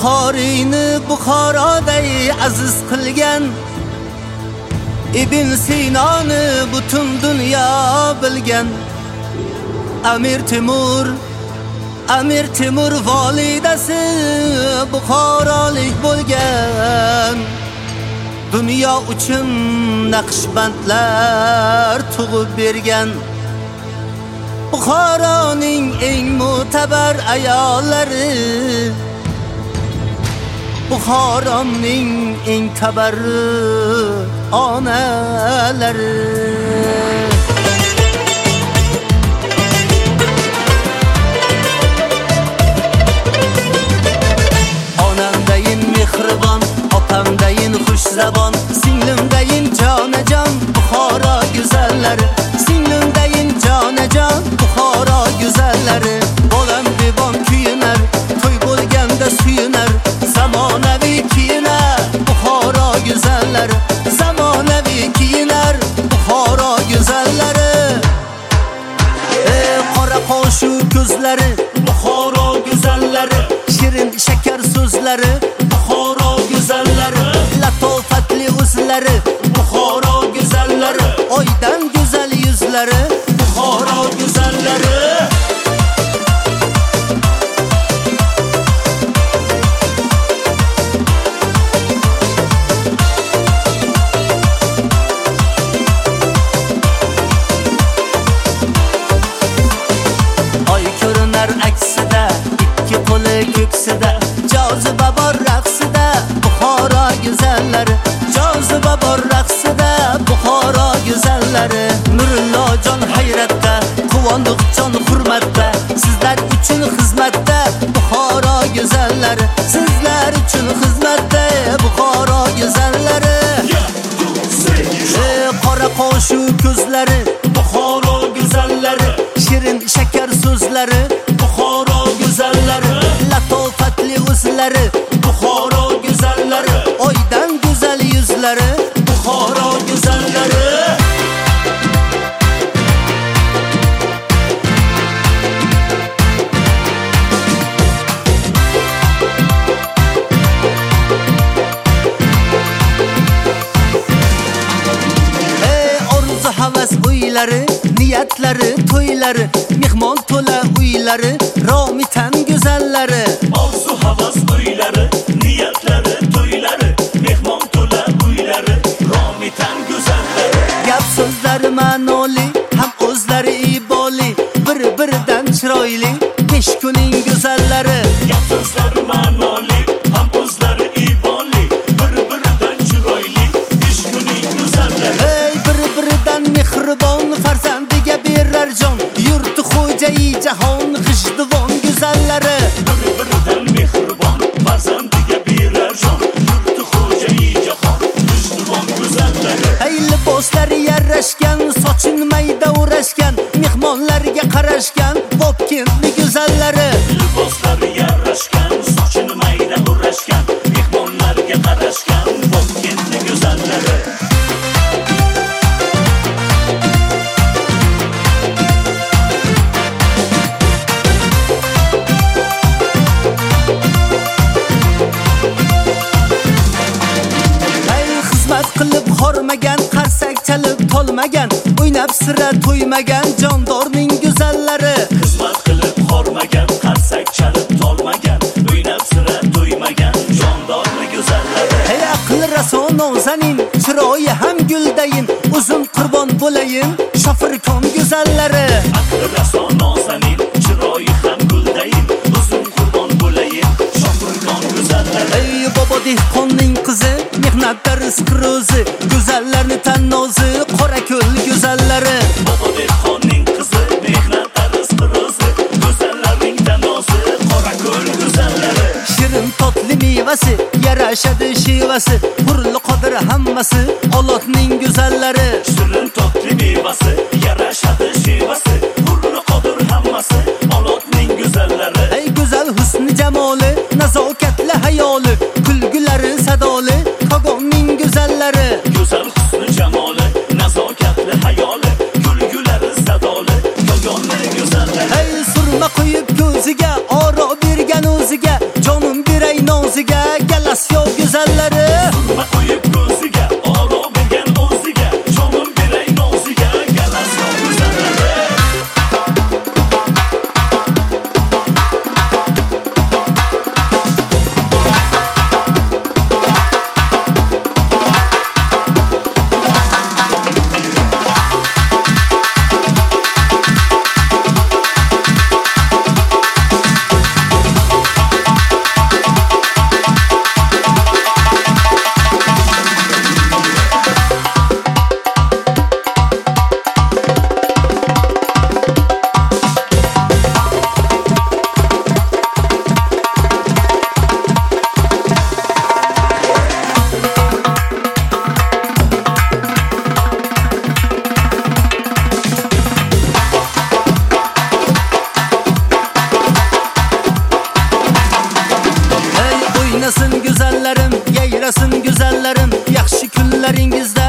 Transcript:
Buxoriyni Buxoroday aziz qilgan Ibn Sinoni butun dunyo bilgan Amir Temur volidasi Buxorolik bo'lgan. Dunyo uchun naqshbandlar tug'ib bergan. Buxoroning eng mo'tabar ayollari, Buxoromning eng tabarruk onalari. Onamdayin mehribon, opamdayin xushzabon, singlimdayin jonajon Buxoro go'zallari, singlimdayin jonajon Buxoro go'zallari. Bolam devon kuyinar, to'y bo'lganda suyunar, zamonaviy kiyinar Buxoro go'zallari, zamonaviy kiyinar Buxoro go'zallari. Qora qoshu ko'zlari Buxoro go'zallari, shirin shakar so'zlari Buxoro go'zallari, latofatli o'zlari Buxoro go'zallari, oydan go'zal yuzlari Buxoro go'zallari. Oy ko'rinar aksida, ikki qo'li ko'ksida, joziba bor raqsida Buxoro go'zallari, joziba bor raqsida Buxoro go'zallari. Nurullojon hayratda, quvondiqjon hurmatda, sizlar uchun xizmatda Buxoro go'zallari, sizlar uchun xizmatda Buxoro go'zallari. Qora qoshu ko'zlari Buxoro go'zallari, shirin shakar so'zlari Buxoro go'zallari, latofatli o'zlari Buxoro go'zallari, oydan go'zal yuzlari Buxoro go'zallari. Orzu havas uylari, niyatlari to'ylari, mehmon to'la uylari Romitan go'zallari. Orzu havas uylari, niyatlari to'ylari, mehmon to'la uylari Romitan go'zallari. Gap so'zlari ma'noli, ham o'zlari iboli, bir-biridan chiroyli besh kuning go'zallari. Gap so'zlari ma'noli, ham o'zlari iboli, bir-biridan chiroyli besh kuning go'zallari. Bir-biridan mehribon, farzandiga berar jon, yurti xo'jayi jahon g'ijduvon go'zallari. Bir-biridan mehribon, farzandiga berar jon, yurti xo'jayi jahon g'ijduvon go'zallari. Liboslari yarashgan, sochin mayda o'rashgan, mehmonlarga qarashgan Vobkentli go'zallari. Liboslari yarashgan, sochini mayda o'rashgan, mehmonlarga qarashgan Vobkentli go'zallari. Xizmat qilib hormagan, qarsak chalib tolmagan, o'ynab sira to'ymagan jondorning go'zallari. Xizmat qilib hormagan, qarsak chalib tolmagan, o'ynab sira to'ymagan jondorni go'zallari. Aqli raso nozanin, chiroyi ham guldayin, uzun qurbon bo'layin shofirkon go'zallari. Aqli raso nozanin, chiroyi ham guldayin, uzun qurbon bo'layin shofirkon go'zallari. Bobo dehqonning qizi, mehnatda rizq ro'zi, go'zallarni tannozi Qorako'l go'zallari. Bobo dehqonning qizi, mehnatda rizq ro'zi, go'zallarning tannozi Qorako'l go'zallari. Shirin totli mevasi, yarashadi shevasi, hurli qodir hammasi Olotning go'zallari. Shirin totli mevasi, yarashadi shevasi, hurli qodir hammasi Olotning go'zallari. Go'zal husni jamoli, nazokatli hayoli, kulgulari sadoli Kogonning go'zallari. Go'zal husni jamoli, nazokatli hayoli, kulgulari sadoli Kogonning go'zallari. Surma qo'yib ko'ziga, oro bergan o'ziga, jonim beray noziga dengizda